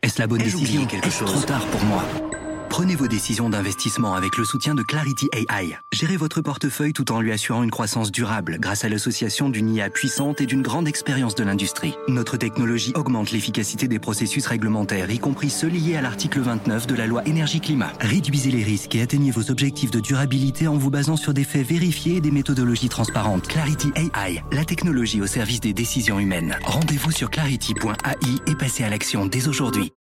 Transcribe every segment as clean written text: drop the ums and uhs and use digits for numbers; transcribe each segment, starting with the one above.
Est-ce la bonne décision? Est-ce trop tard pour moi? Prenez vos décisions d'investissement avec le soutien de Clarity AI. Gérez votre portefeuille tout en lui assurant une croissance durable grâce à l'association d'une IA puissante et d'une grande expérience de l'industrie. Notre technologie augmente l'efficacité des processus réglementaires, y compris ceux liés à l'article 29 de la loi Énergie-Climat. Réduisez les risques et atteignez vos objectifs de durabilité en vous basant sur des faits vérifiés et des méthodologies transparentes. Clarity AI, la technologie au service des décisions humaines. Rendez-vous sur clarity.ai et passez à l'action dès aujourd'hui.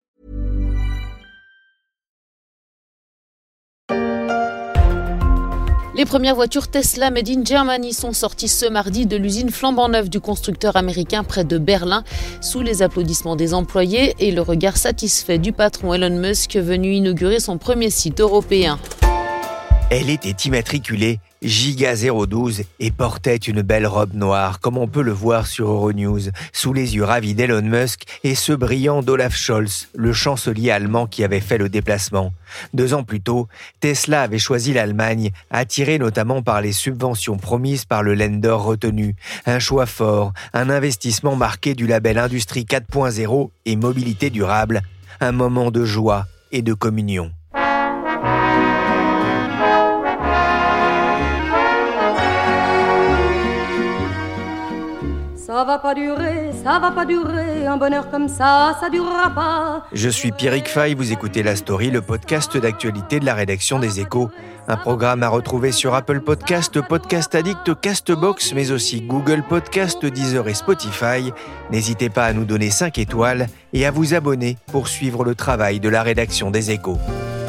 Les premières voitures Tesla Made in Germany sont sorties ce mardi de l'usine flambant neuve du constructeur américain près de Berlin, sous les applaudissements des employés et le regard satisfait du patron Elon Musk venu inaugurer son premier site européen. Elle était immatriculée Giga 012 et portait une belle robe noire, comme on peut le voir sur Euronews, sous les yeux ravis d'Elon Musk et ceux brillants d'Olaf Scholz, le chancelier allemand qui avait fait le déplacement. 2 ans plus tôt, Tesla avait choisi l'Allemagne, attiré notamment par les subventions promises par le Länder retenu. Un choix fort, un investissement marqué du label Industrie 4.0 et mobilité durable, un moment de joie et de communion. Ça va pas durer, un bonheur comme ça durera pas. Je suis Pierrick Fay, vous écoutez La Story, le podcast d'actualité de la rédaction des Échos. Un programme à retrouver sur Apple Podcast, Podcast Addict, Castbox, mais aussi Google Podcast, Deezer et Spotify. N'hésitez pas à nous donner 5 étoiles et à vous abonner pour suivre le travail de la rédaction des Échos.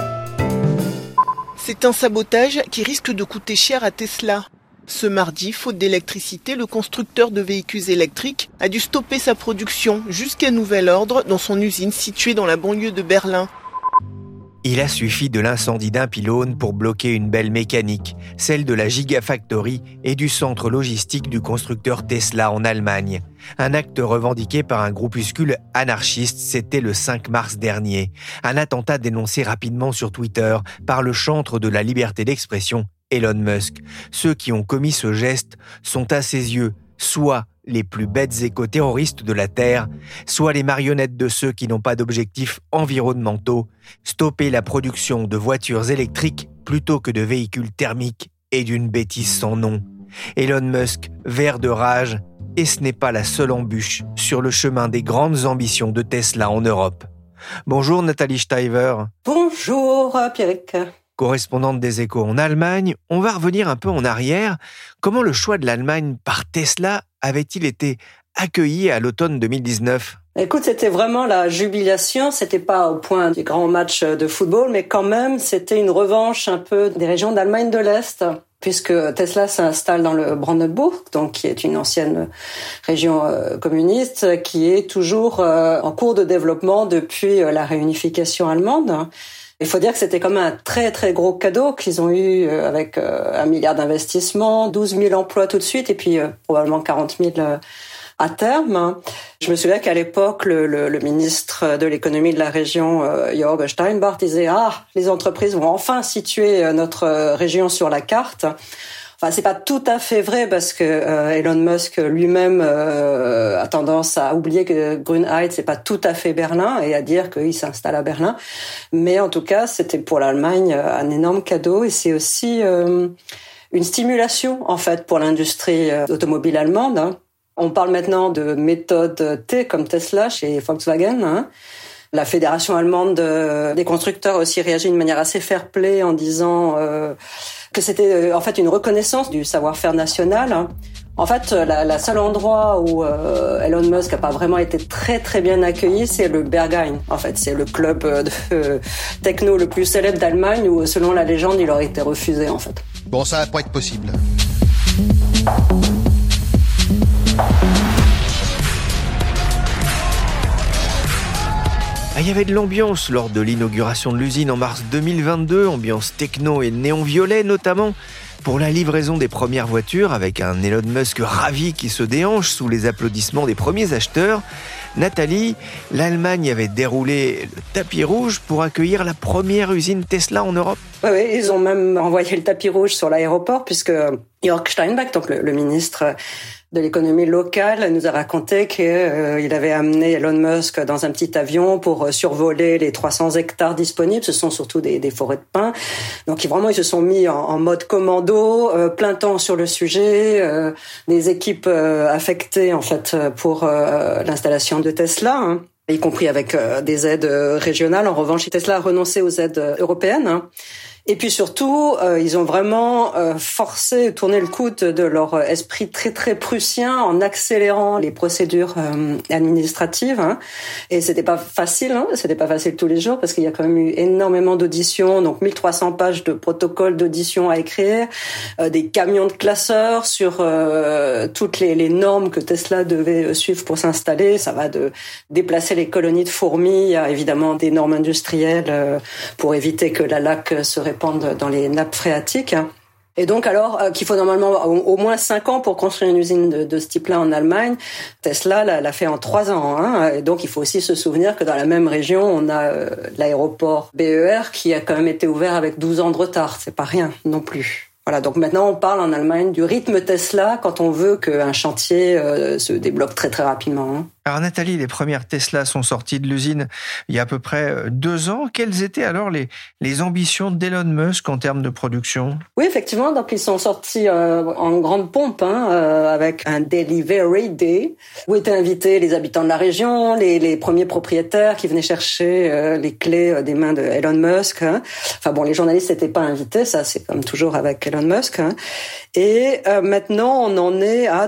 C'est un sabotage qui risque de coûter cher à Tesla. Ce mardi, faute d'électricité, le constructeur de véhicules électriques a dû stopper sa production jusqu'à nouvel ordre dans son usine située dans la banlieue de Berlin. Il a suffi de l'incendie d'un pylône pour bloquer une belle mécanique, celle de la Gigafactory et du centre logistique du constructeur Tesla en Allemagne. Un acte revendiqué par un groupuscule anarchiste, c'était le 5 mars dernier. Un attentat dénoncé rapidement sur Twitter par le chantre de la liberté d'expression, Elon Musk. Ceux qui ont commis ce geste sont à ses yeux soit les plus bêtes éco-terroristes de la Terre, soit les marionnettes de ceux qui n'ont pas d'objectifs environnementaux, stopper la production de voitures électriques plutôt que de véhicules thermiques est d'une bêtise sans nom. Elon Musk, vert de rage, et ce n'est pas la seule embûche sur le chemin des grandes ambitions de Tesla en Europe. Bonjour Nathalie Steiver. Bonjour Pierrick. Correspondante des Échos en Allemagne, on va revenir un peu en arrière. Comment le choix de l'Allemagne par Tesla avait-il été accueilli à l'automne 2019 ? Écoute, c'était vraiment la jubilation. C'était pas au point des grands matchs de football, mais quand même, c'était une revanche un peu des régions d'Allemagne de l'Est, puisque Tesla s'installe dans le Brandenburg, donc qui est une ancienne région communiste, qui est toujours en cours de développement depuis la réunification allemande. Il faut dire que c'était quand même un très très gros cadeau qu'ils ont eu avec 1 milliard d'investissements, 12 000 emplois tout de suite et puis probablement 40 000 à terme. Je me souviens qu'à l'époque, le ministre de l'économie de la région, Jörg Steinbach, disait « les entreprises vont enfin situer notre région sur la carte ». Enfin, c'est pas tout à fait vrai parce que Elon Musk lui-même a tendance à oublier que Grünheit c'est pas tout à fait Berlin et à dire qu'il s'installe à Berlin. Mais en tout cas, c'était pour l'Allemagne un énorme cadeau et c'est aussi une stimulation en fait pour l'industrie automobile allemande. On parle maintenant de méthode T comme Tesla chez Volkswagen. La fédération allemande des constructeurs a aussi réagi d'une manière assez fair-play en disant que c'était en fait une reconnaissance du savoir-faire national. En fait, la seul endroit où Elon Musk n'a pas vraiment été très très bien accueilli, c'est le Berghain. En fait, c'est le club de techno le plus célèbre d'Allemagne où, selon la légende, il aurait été refusé en fait. Bon, ça va pas être possible. Il y avait de l'ambiance lors de l'inauguration de l'usine en mars 2022, ambiance techno et néon-violet notamment, pour la livraison des premières voitures avec un Elon Musk ravi qui se déhanche sous les applaudissements des premiers acheteurs. Nathalie, l'Allemagne avait déroulé le tapis rouge pour accueillir la première usine Tesla en Europe. Oui, ils ont même envoyé le tapis rouge sur l'aéroport puisque Jörg Steinbeck, donc le ministre de l'économie locale, nous a raconté qu'il avait amené Elon Musk dans un petit avion pour survoler les 300 hectares disponibles. Ce sont surtout des forêts de pins. Donc vraiment, ils se sont mis en mode commando, plein temps sur le sujet, des équipes affectées en fait pour l'installation de Tesla, hein, y compris avec des aides régionales. En revanche, Tesla a renoncé aux aides européennes, hein. Et puis surtout, ils ont vraiment tourné le coude de leur esprit très très prussien en accélérant les procédures administratives. Hein. Et c'était pas facile tous les jours parce qu'il y a quand même eu énormément d'auditions, donc 1300 pages de protocoles d'audition à écrire, des camions de classeurs sur toutes les normes que Tesla devait suivre pour s'installer. Ça va de déplacer les colonies de fourmis, il y a évidemment des normes industrielles pour éviter que la laque se répande dans les nappes phréatiques. Et donc alors qu'il faut normalement au moins 5 ans pour construire une usine de ce type-là en Allemagne, Tesla l'a fait en 3 ans. Hein. Et donc il faut aussi se souvenir que dans la même région, on a l'aéroport BER qui a quand même été ouvert avec 12 ans de retard. C'est pas rien non plus. Voilà, donc maintenant on parle en Allemagne du rythme Tesla quand on veut qu'un chantier se débloque très très rapidement. Hein. Alors Nathalie, les premières Tesla sont sorties de l'usine il y a à peu près 2 ans. Quelles étaient alors les ambitions d'Elon Musk en termes de production ? Oui, effectivement, donc ils sont sortis en grande pompe avec un Delivery Day où étaient invités les habitants de la région, les premiers propriétaires qui venaient chercher les clés des mains de Elon Musk. Hein. Enfin bon, les journalistes n'étaient pas invités, ça c'est comme toujours avec Elon Musk. Hein. Et maintenant, on en est à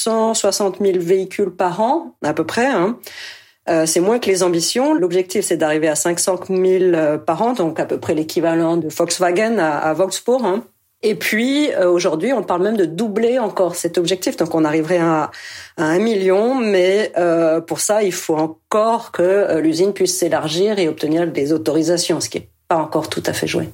260 000 véhicules par an, à peu près. Hein. C'est moins que les ambitions. L'objectif, c'est d'arriver à 500 000 par an, donc à peu près l'équivalent de Volkswagen à Wolfsburg. Hein. Et puis, aujourd'hui, on parle même de doubler encore cet objectif. Donc, on arriverait à 1 million, mais pour ça, il faut encore que l'usine puisse s'élargir et obtenir des autorisations, ce qui n'est pas encore tout à fait joué.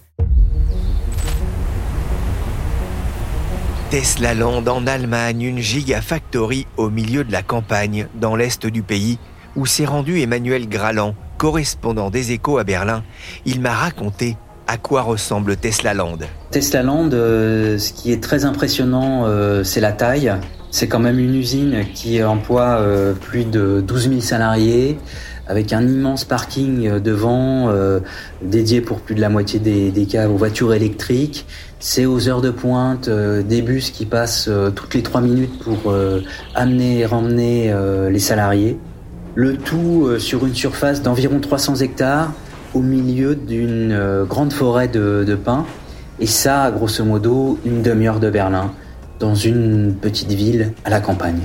Tesla Land en Allemagne, une gigafactory au milieu de la campagne, dans l'est du pays, où s'est rendu Emmanuel Graland, correspondant des Échos à Berlin. Il m'a raconté à quoi ressemble Tesla Land. Tesla Land, ce qui est très impressionnant, c'est la taille. C'est quand même une usine qui emploie plus de 12 000 salariés, avec un immense parking devant, dédié pour plus de la moitié des cas aux voitures électriques. C'est aux heures de pointe, des bus qui passent toutes les 3 minutes pour amener et ramener les salariés. Le tout sur une surface d'environ 300 hectares, au milieu d'une grande forêt de pins. Et ça, grosso modo, une demi-heure de Berlin, dans une petite ville à la campagne.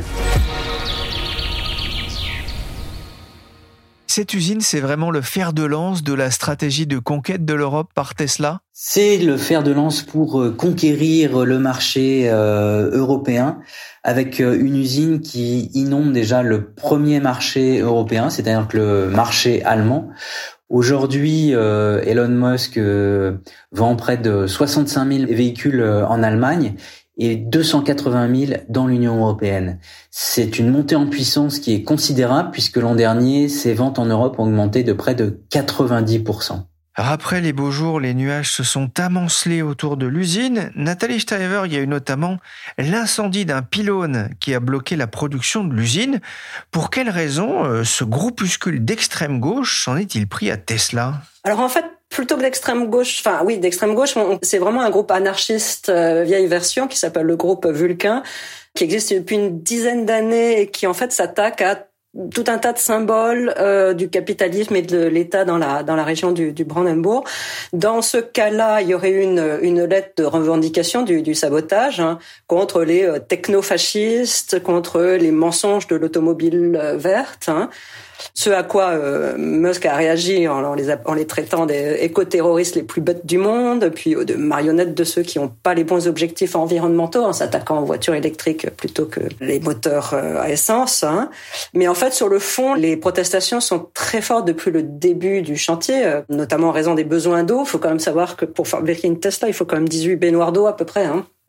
Cette usine, c'est vraiment le fer de lance de la stratégie de conquête de l'Europe par Tesla ? C'est le fer de lance pour conquérir le marché européen avec une usine qui inonde déjà le premier marché européen, c'est-à-dire que le marché allemand. Aujourd'hui, Elon Musk vend près de 65 000 véhicules en Allemagne et 280 000 dans l'Union européenne. C'est une montée en puissance qui est considérable puisque l'an dernier, ses ventes en Europe ont augmenté de près de 90%. Après les beaux jours, les nuages se sont amoncelés autour de l'usine. Nathalie Steiver, il y a eu notamment l'incendie d'un pylône qui a bloqué la production de l'usine. Pour quelle raison ce groupuscule d'extrême gauche s'en est-il pris à Tesla ? Alors en fait, plutôt que d'extrême gauche, c'est vraiment un groupe anarchiste vieille version qui s'appelle le groupe Vulcain, qui existe depuis une dizaine d'années et qui en fait s'attaque à tout un tas de symboles du capitalisme et de l'État dans la région du Brandenburg. Dans ce cas-là, il y aurait une lettre de revendication du sabotage contre les technofascistes, contre les mensonges de l'automobile verte. Ce à quoi Musk a réagi en les traitant des éco-terroristes les plus bêtes du monde, puis de marionnettes de ceux qui n'ont pas les bons objectifs environnementaux, en s'attaquant aux voitures électriques plutôt que les moteurs à essence. Mais en fait, sur le fond, les protestations sont très fortes depuis le début du chantier, notamment en raison des besoins d'eau. Il faut quand même savoir que pour fabriquer une Tesla, il faut quand même 18 baignoires d'eau à peu près.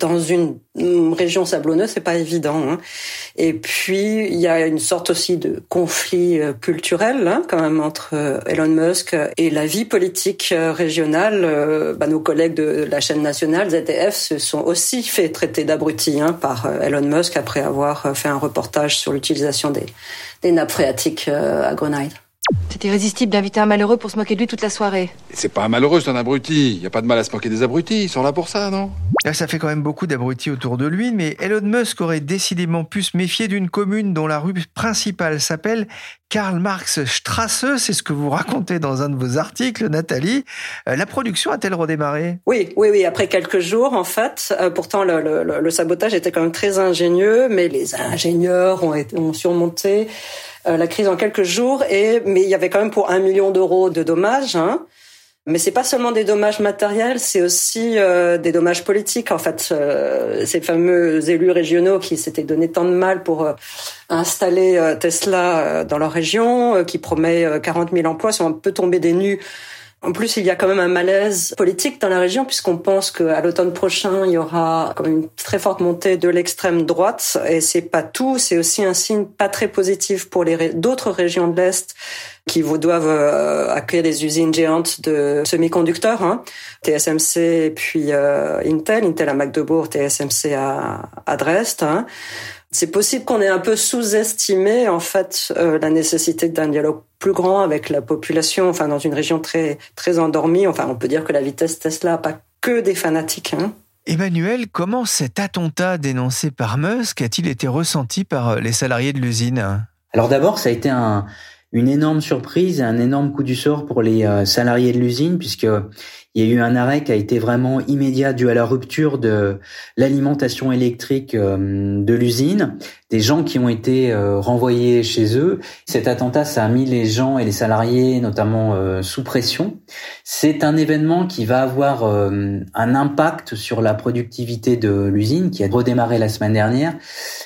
dans une région sablonneuse, c'est pas évident. Hein. Et puis il y a une sorte aussi de conflit culturel quand même entre Elon Musk et la vie politique régionale. Nos collègues de la chaîne nationale ZDF se sont aussi fait traiter d'abrutis par Elon Musk après avoir fait un reportage sur l'utilisation des nappes phréatiques à Grenade. C'est irrésistible d'inviter un malheureux pour se moquer de lui toute la soirée. C'est pas un malheureux, c'est un abruti. Y a pas de mal à se moquer des abrutis, ils sont là pour ça, non ? Ça fait quand même beaucoup d'abrutis autour de lui, mais Elon Musk aurait décidément pu se méfier d'une commune dont la rue principale s'appelle Karl-Marx-Straße. C'est ce que vous racontez dans un de vos articles, Nathalie. La production a-t-elle redémarré ? Oui. Après quelques jours, en fait. Pourtant, le sabotage était quand même très ingénieux, mais les ingénieurs ont surmonté la crise en quelques jours. Mais il y avait quand même pour 1 million d'euros de dommages. Mais c'est pas seulement des dommages matériels, c'est aussi des dommages politiques. En fait, ces fameux élus régionaux qui s'étaient donné tant de mal pour installer Tesla dans leur région, qui promet 40 000 emplois, sont un peu tombés des nues. En plus, il y a quand même un malaise politique dans la région puisqu'on pense qu'à l'automne prochain, il y aura quand même une très forte montée de l'extrême droite. Et c'est pas tout, c'est aussi un signe pas très positif pour d'autres régions de l'Est qui doivent accueillir des usines géantes de semi-conducteurs, TSMC et puis Intel à Magdebourg, TSMC à Dresde. C'est possible qu'on ait un peu sous-estimé en fait la nécessité d'un dialogue plus grand avec la population, dans une région très très endormie. On peut dire que la vitesse Tesla n'a pas que des fanatiques. Emmanuel, comment cet attentat dénoncé par Musk a-t-il été ressenti par les salariés de l'usine ? Alors d'abord, ça a été une énorme surprise et un énorme coup du sort pour les salariés de l'usine, puisque il y a eu un arrêt qui a été vraiment immédiat dû à la rupture de l'alimentation électrique de l'usine, des gens qui ont été renvoyés chez eux. Cet attentat, ça a mis les gens et les salariés notamment sous pression. C'est un événement qui va avoir un impact sur la productivité de l'usine qui a redémarré la semaine dernière. Pourquoi ?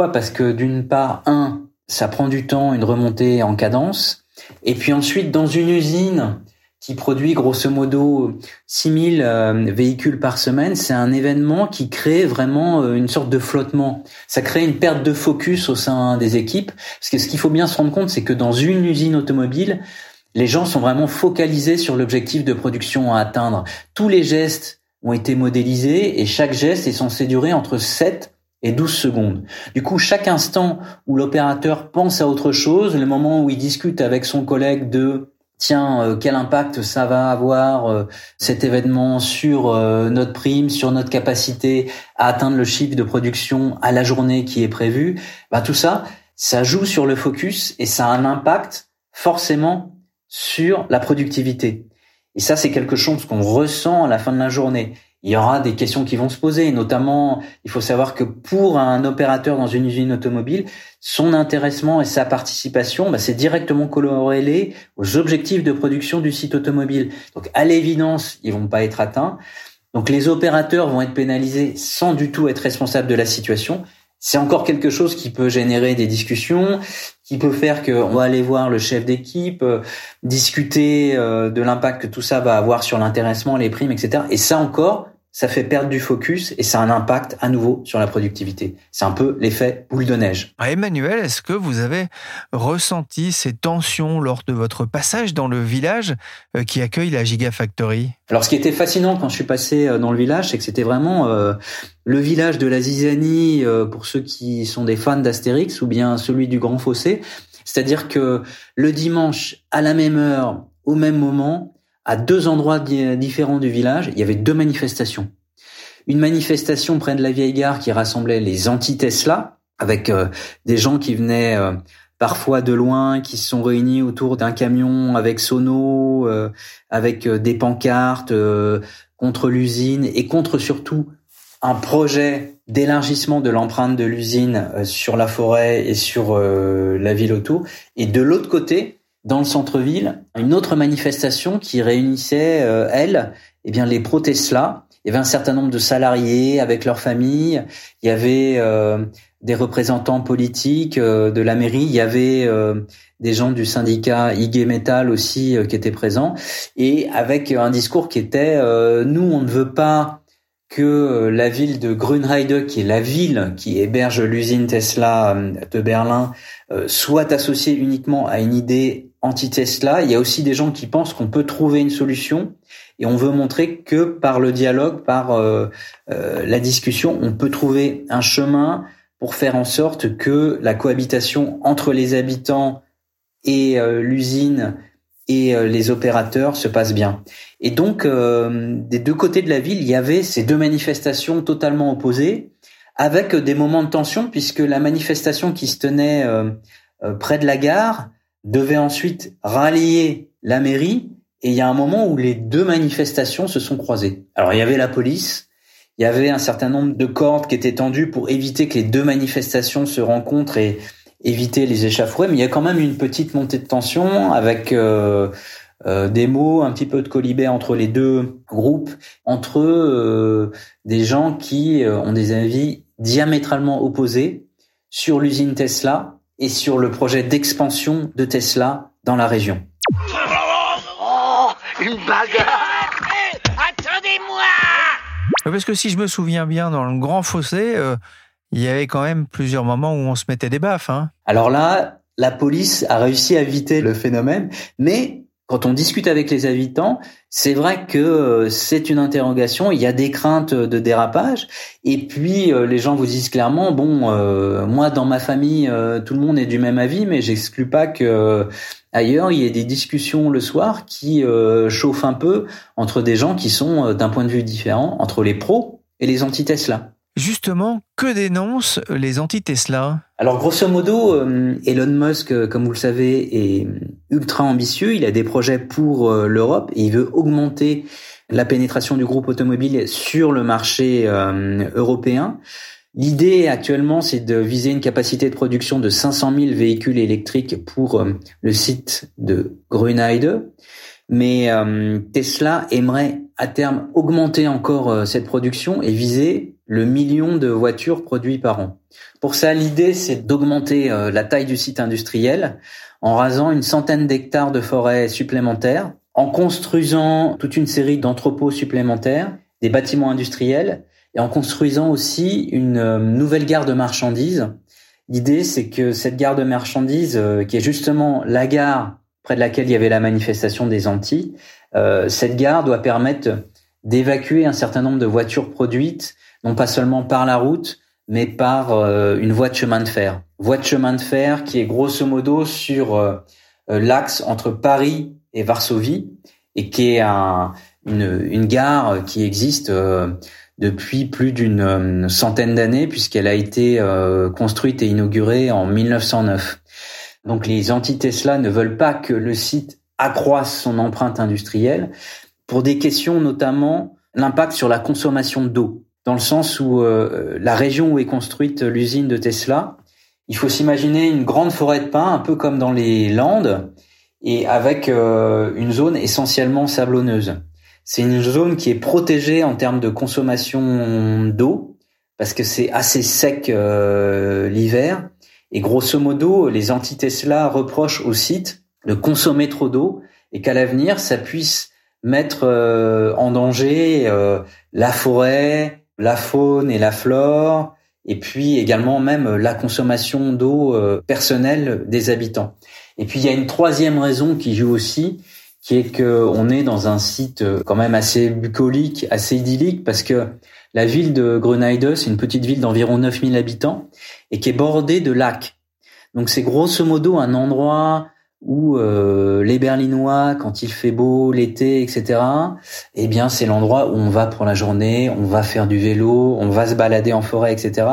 Parce que d'une part, ça prend du temps, une remontée en cadence. Et puis ensuite, dans une usine qui produit grosso modo 6000 véhicules par semaine, c'est un événement qui crée vraiment une sorte de flottement. Ça crée une perte de focus au sein des équipes. Parce que ce qu'il faut bien se rendre compte, c'est que dans une usine automobile, les gens sont vraiment focalisés sur l'objectif de production à atteindre. Tous les gestes ont été modélisés et chaque geste est censé durer entre 7 et 12 secondes. Du coup, chaque instant où l'opérateur pense à autre chose, le moment où il discute avec son collègue de quel impact ça va avoir cet événement sur notre prime, sur notre capacité à atteindre le chiffre de production à la journée qui est prévue, tout ça joue sur le focus et ça a un impact forcément sur la productivité. Et ça, c'est quelque chose qu'on ressent à la fin de la journée. Il y aura des questions qui vont se poser, notamment, il faut savoir que pour un opérateur dans une usine automobile, son intéressement et sa participation, c'est directement corrélé aux objectifs de production du site automobile. Donc, à l'évidence, ils vont pas être atteints. Donc, les opérateurs vont être pénalisés sans du tout être responsables de la situation. C'est encore quelque chose qui peut générer des discussions, qui peut faire qu'on va aller voir le chef d'équipe, discuter de l'impact que tout ça va avoir sur l'intéressement, les primes, etc. Et ça encore, ça fait perdre du focus et ça a un impact à nouveau sur la productivité. C'est un peu l'effet boule de neige. Emmanuel, est-ce que vous avez ressenti ces tensions lors de votre passage dans le village qui accueille la Gigafactory ? Alors, ce qui était fascinant quand je suis passé dans le village, c'est que c'était vraiment le village de la zizanie pour ceux qui sont des fans d'Astérix ou bien celui du Grand Fossé. C'est-à-dire que le dimanche, à la même heure, au même moment, à 2 endroits différents du village, il y avait 2 manifestations. Une manifestation près de la vieille gare qui rassemblait les anti-Tesla, avec des gens qui venaient parfois de loin, qui se sont réunis autour d'un camion avec sonos, avec des pancartes contre l'usine et contre surtout un projet d'élargissement de l'empreinte de l'usine sur la forêt et sur la ville autour. Et de l'autre côté, dans le centre-ville, une autre manifestation qui réunissait, les pro-Tesla. Il y avait un certain nombre de salariés avec leurs familles. Il y avait des représentants politiques de la mairie. Il y avait des gens du syndicat IG Metall aussi qui étaient présents. Et avec un discours qui était nous, on ne veut pas que la ville de Grünheide, qui est la ville qui héberge l'usine Tesla de Berlin, soit associée uniquement à une idée anti-Tesla. Il y a aussi des gens qui pensent qu'on peut trouver une solution, et on veut montrer que par le dialogue, par la discussion, on peut trouver un chemin pour faire en sorte que la cohabitation entre les habitants et l'usine et les opérateurs se passent bien. Et donc, des deux côtés de la ville, il y avait ces deux manifestations totalement opposées, avec des moments de tension, puisque la manifestation qui se tenait près de la gare devait ensuite rallier la mairie, et il y a un moment où les deux manifestations se sont croisées. Alors, il y avait la police, il y avait un certain nombre de cordes qui étaient tendues pour éviter que les deux manifestations se rencontrent et éviter les échauffourées, mais il y a quand même une petite montée de tension avec des mots, un petit peu de colibet entre les deux groupes, entre des gens qui ont des avis diamétralement opposés sur l'usine Tesla et sur le projet d'expansion de Tesla dans la région. Oh, une bagarre! Attendez-moi! Parce que si je me souviens bien, dans le Grand Fossé, il y avait quand même plusieurs moments où on se mettait des baffes. Alors là, la police a réussi à éviter le phénomène, mais quand on discute avec les habitants, c'est vrai que c'est une interrogation, il y a des craintes de dérapage, et puis les gens vous disent clairement, moi dans ma famille, tout le monde est du même avis, mais j'exclus pas que ailleurs il y ait des discussions le soir qui chauffent un peu entre des gens qui sont d'un point de vue différent, entre les pros et les anti-Tesla. Justement, que dénoncent les anti-Tesla ? Alors, grosso modo, Elon Musk, comme vous le savez, est ultra ambitieux. Il a des projets pour l'Europe et il veut augmenter la pénétration du groupe automobile sur le marché européen. L'idée actuellement, c'est de viser une capacité de production de 500 000 véhicules électriques pour le site de Grünheide. Mais Tesla aimerait à terme augmenter encore cette production et viser le 1 million de voitures produites par an. Pour ça, l'idée, c'est d'augmenter la taille du site industriel en rasant une centaine d'hectares de forêts supplémentaires, en construisant toute une série d'entrepôts supplémentaires, des bâtiments industriels, et en construisant aussi une nouvelle gare de marchandises. L'idée, c'est que cette gare de marchandises, qui est justement la gare près de laquelle il y avait la manifestation des anti, cette gare doit permettre d'évacuer un certain nombre de voitures produites, non pas seulement par la route, mais par une voie de chemin de fer. Voie de chemin de fer qui est grosso modo sur l'axe entre Paris et Varsovie, et qui est une gare qui existe depuis plus d'une centaine d'années, puisqu'elle a été construite et inaugurée en 1909. Donc les anti-Tesla ne veulent pas que le site accroisse son empreinte industrielle, pour des questions notamment l'impact sur la consommation d'eau. Dans le sens où la région où est construite l'usine de Tesla, il faut s'imaginer une grande forêt de pins, un peu comme dans les Landes, et avec une zone essentiellement sablonneuse. C'est une zone qui est protégée en termes de consommation d'eau, parce que c'est assez sec l'hiver, et grosso modo, les anti-Tesla reprochent au site de consommer trop d'eau, et qu'à l'avenir, ça puisse mettre en danger la forêt, la faune et la flore, et puis également même la consommation d'eau personnelle des habitants. Et puis il y a une troisième raison qui joue aussi, qui est que on est dans un site quand même assez bucolique, assez idyllique, parce que la ville de Grünheide, c'est une petite ville d'environ 9000 habitants, et qui est bordée de lacs. Donc c'est grosso modo un endroit où les Berlinois, quand il fait beau, l'été, etc., eh bien c'est l'endroit où on va pour la journée, on va faire du vélo, on va se balader en forêt, etc.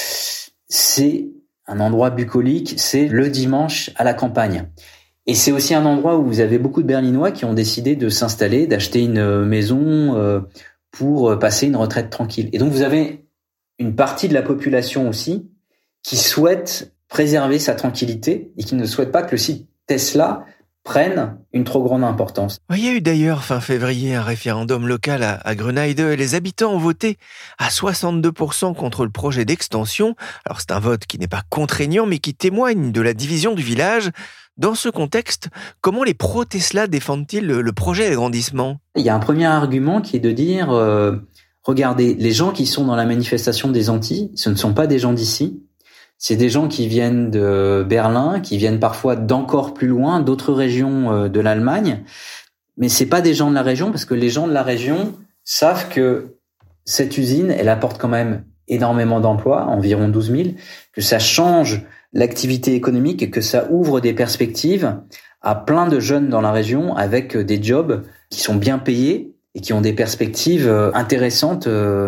C'est un endroit bucolique, c'est le dimanche à la campagne. Et c'est aussi un endroit où vous avez beaucoup de Berlinois qui ont décidé de s'installer, d'acheter une maison pour passer une retraite tranquille. Et donc vous avez une partie de la population aussi qui souhaite préserver sa tranquillité et qui ne souhaite pas que le site Tesla prennent une trop grande importance. Il y a eu d'ailleurs fin février un référendum local à Grünheide et les habitants ont voté à 62% contre le projet d'extension. Alors c'est un vote qui n'est pas contraignant mais qui témoigne de la division du village. Dans ce contexte, comment les pro-Tesla défendent-ils le projet d'agrandissement ? Il y a un premier argument qui est de dire regardez, les gens qui sont dans la manifestation des Antilles, ce ne sont pas des gens d'ici. C'est des gens qui viennent de Berlin, qui viennent parfois d'encore plus loin, d'autres régions de l'Allemagne. Mais c'est pas des gens de la région, parce que les gens de la région savent que cette usine, elle apporte quand même énormément d'emplois, environ 12 000, que ça change l'activité économique et que ça ouvre des perspectives à plein de jeunes dans la région avec des jobs qui sont bien payés et qui ont des perspectives intéressantes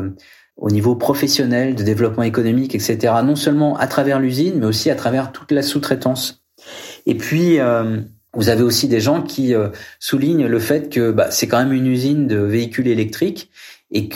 au niveau professionnel, de développement économique, etc. Non seulement à travers l'usine, mais aussi à travers toute la sous-traitance. Et puis, vous avez aussi des gens qui soulignent le fait que c'est quand même une usine de véhicules électriques et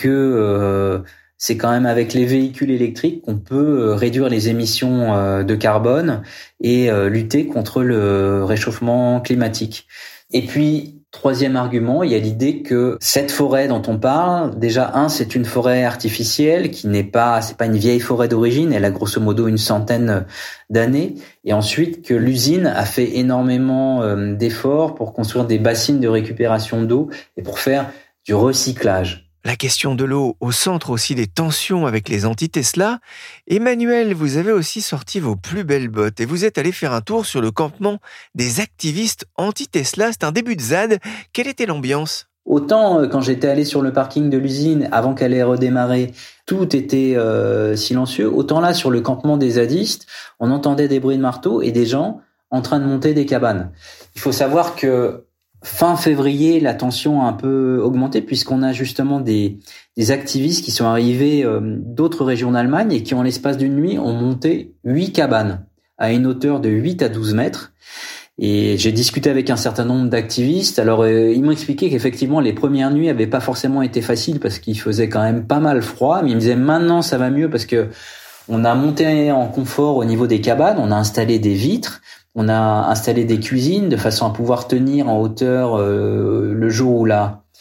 que c'est quand même avec les véhicules électriques qu'on peut réduire les émissions de carbone et lutter contre le réchauffement climatique. Et puis, troisième argument, il y a l'idée que cette forêt dont on parle, déjà, c'est une forêt artificielle qui c'est pas une vieille forêt d'origine, elle a grosso modo une centaine d'années. Et ensuite, que l'usine a fait énormément d'efforts pour construire des bassines de récupération d'eau et pour faire du recyclage. La question de l'eau au centre aussi des tensions avec les anti-Tesla. Emmanuel, vous avez aussi sorti vos plus belles bottes et vous êtes allé faire un tour sur le campement des activistes anti-Tesla. C'est un début de ZAD. Quelle était l'ambiance ? Autant quand j'étais allé sur le parking de l'usine, avant qu'elle ait redémarré, tout était silencieux. Autant là, sur le campement des zadistes, on entendait des bruits de marteau et des gens en train de monter des cabanes. Il faut savoir que fin février, la tension a un peu augmenté puisqu'on a justement des activistes qui sont arrivés d'autres régions d'Allemagne et qui, en l'espace d'une nuit, ont monté 8 cabanes à une hauteur de 8 à 12 mètres. Et j'ai discuté avec un certain nombre d'activistes. Alors, ils m'ont expliqué qu'effectivement, les premières nuits avaient pas forcément été faciles parce qu'il faisait quand même pas mal froid. Mais ils me disaient maintenant, ça va mieux parce que on a monté en confort au niveau des cabanes, on a installé des vitres. On a installé des cuisines de façon à pouvoir tenir en hauteur le jour où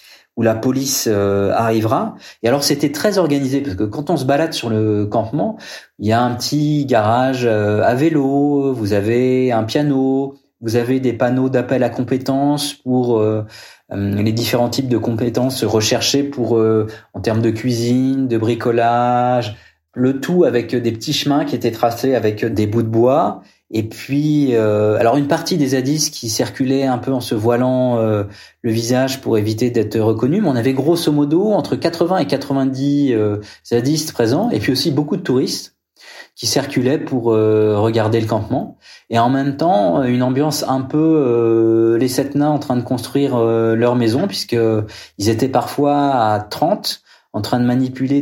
la police arrivera. Et alors c'était très organisé parce que quand on se balade sur le campement, il y a un petit garage à vélo, vous avez un piano, vous avez des panneaux d'appel à compétences pour les différents types de compétences recherchées pour en termes de cuisine, de bricolage, le tout avec des petits chemins qui étaient tracés avec des bouts de bois. Et puis, alors une partie des zadistes qui circulaient un peu en se voilant le visage pour éviter d'être reconnus, mais on avait grosso modo entre 80 et 90 zadistes présents, et puis aussi beaucoup de touristes qui circulaient pour regarder le campement. Et en même temps, une ambiance un peu les sept nains en train de construire leur maison, puisque ils étaient parfois à 30 en train de manipuler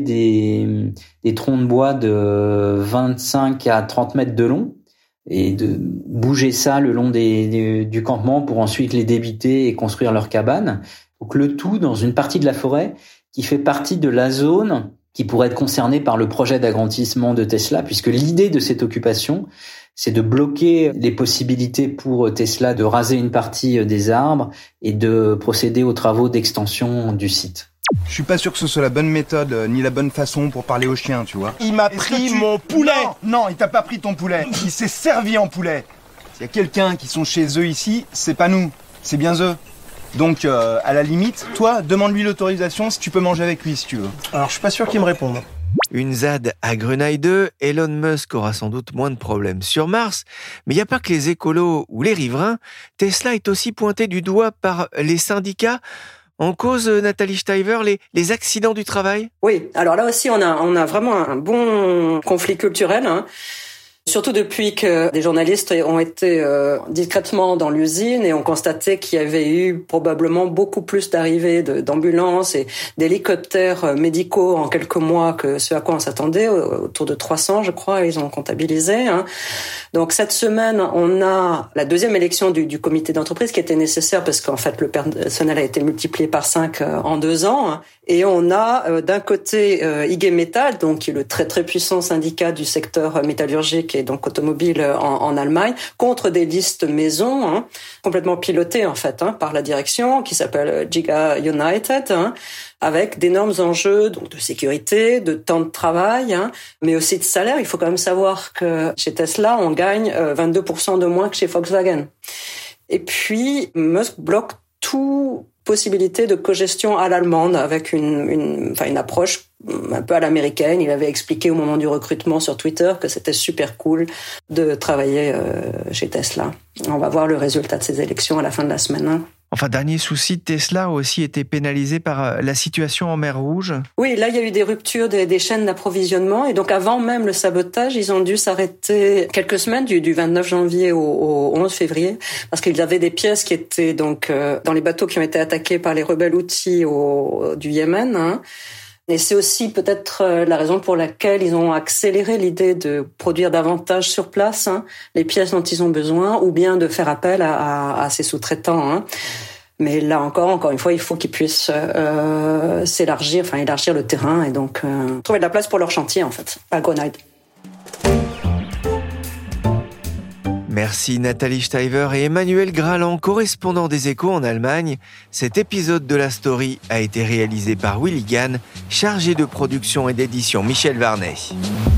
des troncs de bois de 25 à 30 mètres de long, et de bouger ça le long du campement pour ensuite les débiter et construire leur cabane. Donc le tout dans une partie de la forêt qui fait partie de la zone qui pourrait être concernée par le projet d'agrandissement de Tesla, puisque l'idée de cette occupation, c'est de bloquer les possibilités pour Tesla de raser une partie des arbres et de procéder aux travaux d'extension du site. Je suis pas sûr que ce soit la bonne méthode, ni la bonne façon pour parler aux chiens, tu vois. Il m'a pris mon poulet. Non, il t'a pas pris ton poulet. Il s'est servi en poulet. S'il y a quelqu'un qui sont chez eux ici, c'est pas nous, c'est bien eux. Donc, à la limite, toi, demande-lui l'autorisation si tu peux manger avec lui, si tu veux. Alors, je suis pas sûr qu'il me réponde. Une ZAD à Grenaille 2, Elon Musk aura sans doute moins de problèmes sur Mars, mais il n'y a pas que les écolos ou les riverains. Tesla est aussi pointé du doigt par les syndicats. En cause, Nathalie Steiver, les accidents du travail ? Oui, alors là aussi, on a vraiment un bon conflit culturel, hein. Surtout depuis que des journalistes ont été discrètement dans l'usine et ont constaté qu'il y avait eu probablement beaucoup plus d'arrivées d'ambulances et d'hélicoptères médicaux en quelques mois que ce à quoi on s'attendait, autour de 300, je crois, ils ont comptabilisé, hein. Donc cette semaine, on a la deuxième élection du comité d'entreprise qui était nécessaire parce qu'en fait le personnel a été multiplié par 5 en 2 ans, hein. Et on a d'un côté IG Metall, donc qui est le très très puissant syndicat du secteur métallurgique et donc automobile en Allemagne, contre des listes maison, hein, complètement pilotées en fait, hein, par la direction qui s'appelle Giga United, hein, avec d'énormes enjeux donc de sécurité, de temps de travail, hein, mais aussi de salaire. Il faut quand même savoir que chez Tesla, on gagne 22% de moins que chez Volkswagen. Et puis Musk bloque possibilité de cogestion à l'allemande avec une approche un peu à l'américaine. Il avait expliqué au moment du recrutement sur Twitter que c'était super cool de travailler chez Tesla. On va voir le résultat de ces élections à la fin de la semaine. Enfin, dernier souci, Tesla a aussi été pénalisé par la situation en mer Rouge. Oui, là, il y a eu des ruptures des chaînes d'approvisionnement. Et donc, avant même le sabotage, ils ont dû s'arrêter quelques semaines, du 29 janvier au 11 février, parce qu'ils avaient des pièces qui étaient donc dans les bateaux qui ont été attaqués par les rebelles Houthis du Yémen. Hein. Et c'est aussi peut-être la raison pour laquelle ils ont accéléré l'idée de produire davantage sur place les pièces dont ils ont besoin, ou bien de faire appel à ces sous-traitants. Hein. Mais là encore une fois, il faut qu'ils puissent élargir le terrain et donc trouver de la place pour leur chantier en fait, à Grenade. Merci Nathalie Steiver et Emmanuel Graland, correspondants des Échos en Allemagne. Cet épisode de la story a été réalisé par Willy Gann, chargé de production et d'édition Michel Varnet.